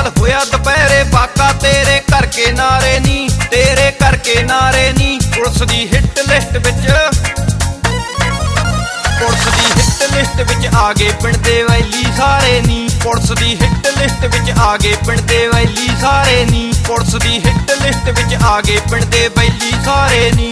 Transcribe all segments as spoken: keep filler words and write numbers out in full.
ਨਾਲ ਹੋਇਆ ਦੁਪਹਿਰੇ ਵਾਕਾ ਤੇਰੇ ਕਰਕੇ ਨਾਰੇ ਨੀ ਤੇਰੇ ਕਰਕੇ ਨਾਰੇ ਨੀ ਪੁਲਿਸ ਦੀ ਹਿੱਟ ਲਿਸਟ ਵਿੱਚ ਪੁਲਿਸ ਦੀ ਹਿੱਟ ਲਿਸਟ ਵਿੱਚ ਆ ਗਏ ਪਿੰਡ ਦੇ ਵੈਲੀ ਸਾਰੇ ਨੀ ਪੁਲਿਸ ਦੀ ਹਿੱਟ ਲਿਸਟ ਵਿੱਚ ਆ ਗਏ ਪਿੰਡ ਦੇ ਵੈਲੀ ਸਾਰੇ ਨੀ ਪੁਲਿਸ ਦੀ ਹਿੱਟ ਲਿਸਟ ਵਿੱਚ ਆ ਗਏ ਪਿੰਡ ਦੇ ਵੈਲੀ ਸਾਰੇ ਨੀ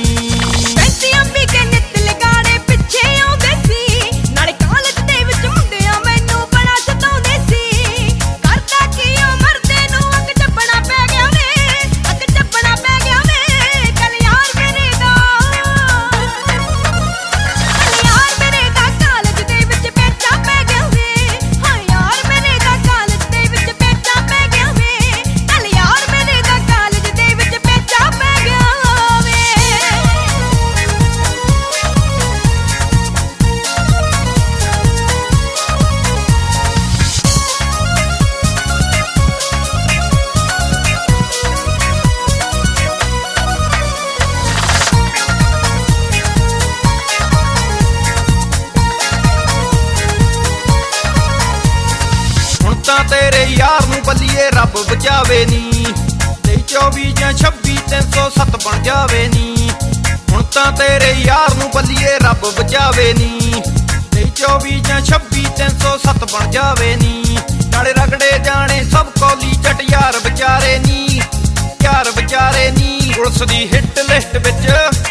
ਤੇਰੇ ਯਾਰ ਨੂੰ ਬੱਲੀਏ ਰੱਬ ਬਚਾਵੇ ਨੀ ਤੇਈ ਚੌਵੀ ਜਾਂ ਛੱਬੀ ਤਿੰਨ ਸੌ ਸੱਤ ਬਣ ਜਾਵੇ ਨੀ ਹੁਣ ਤਾਂ ਤੇਰੇ ਯਾਰ ਨੂੰ ਬੱਲੀਏ ਰੱਬ ਬਚਾਵੇ ਨੀ ਤੇਈ ਚੌਵੀ ਜਾਂ ਛੱਬੀ ਤਿੰਨ ਸੌ ਸੱਤ ਬਣ ਜਾਵੇ ਨੀ ਨਾਲੇ ਰਗੜੇ ਜਾਣੇ ਸਭ ਕੋਲੀ ਜੱਟ ਯਾਰ ਵਿਚਾਰੇ ਨੀ ਯਾਰ ਵਿਚਾਰੇ ਨੀ ਪੁਲਿਸ ਦੀ ਹਿੱਟ ਲਿਸਟ ਵਿੱਚ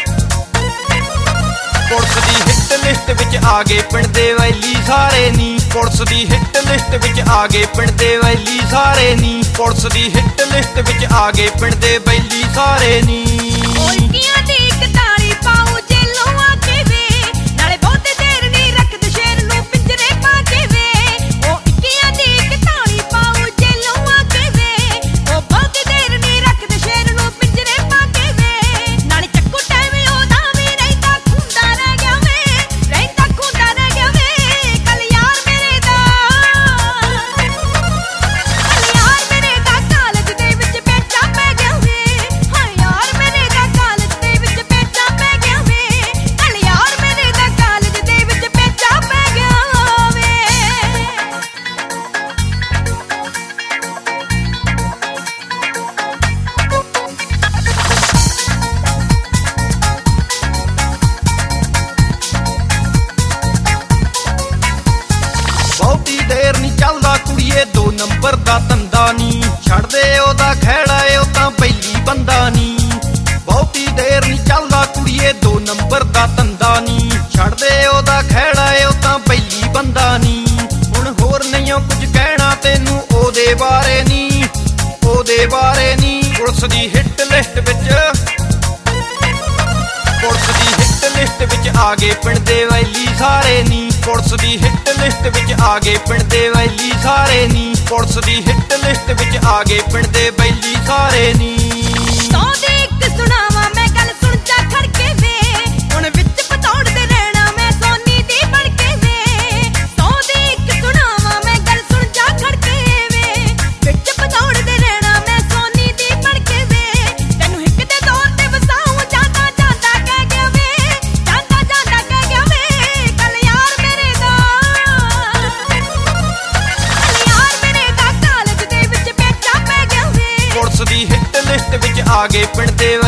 ਪੁਲਿਸ ਦੀ ਹਿੱਟ ਲਿਸਟ ਵਿੱਚ ਆ ਗਏ ਪਿੰਡ ਦੇ ਵੈਲੀ ਸਾਰੇ ਨੀ ਪੁਲਿਸ ਦੀ ਹਿੱਟ ਲਿਸਟ ਵਿੱਚ ਆ ਗਏ ਪਿੰਡ ਦੇ ਵੈਲੀ ਸਾਰੇ ਨੀ ਪੁਲਿਸ ਦੀ ਹਿੱਟ ਲਿਸਟ ਵਿੱਚ ਆ ਗਏ ਪਿੰਡ ਦੇ ਵੈਲੀ ਸਾਰੇ ਨੀ ਦੋ ਨੰਬਰ ਦਾ ਧੰਦਾ ਨੀ ਛੱਡਦੇ ਉਹਦਾ ਖਹਿੜਾ ਏ ਉਹ ਤਾਂ ਪਹਿਲੀ ਬੰਦਾ ਨੀ ਬਹੁਤੀ ਦੇਰ ਨੀ ਚੱਲਦਾ ਕੁੜੀਏ ਦੋ ਨੰਬਰ ਦਾ ਧੰਦਾ ਨੀ ਛੱਡਦੇ ਉਹਦਾ ਖਹਿੜਾ ਏ ਉਹ ਤਾਂ ਪਹਿਲੀ ਬੰਦਾ ਨੀ ਹੁਣ ਹੋਰ ਨਹੀਂ ਕੁਝ ਕਹਿਣਾ ਤੈਨੂੰ ਉਹਦੇ ਬਾਰੇ ਨੀ ਉਹਦੇ ਬਾਰੇ ਨੀ ਪੁਲਿਸ ਦੀ ਹਿੱਟ ਲਿਸਟ ਵਿੱਚ ਪੁਲਿਸ ਦੀ ਹਿੱਟ ਲਿਸਟ ਵਿੱਚ ਆ ਗਏ ਪਿੰਡ ਦੇ ਵੈਲੀ ਸਾਰੇ ਨੀ ਪੁਲਿਸ ਦੀ ਹਿੱਟ ਲਿਸਟ ਵਿੱਚ ਆ ਗਏ ਪਿੰਡ ਦੇ ਵੈਲੀ ਸਾਰੇ ਨੀ ਪੁਲਿਸ ਦੀ ਹਿੱਟ ਲਿਸਟ ਵਿੱਚ ਆ ਗਏ ਪਿੰਡ ਦੇ ਵੈਲੀ ਸਾਰੇ ਨੀ ਪੁਲਿਸ ਦੀ ਹਿੱਟ ਲਿਸਟ ਵਿੱਚ ਆ ਗਏ ਪਿੰਡ ਦੇ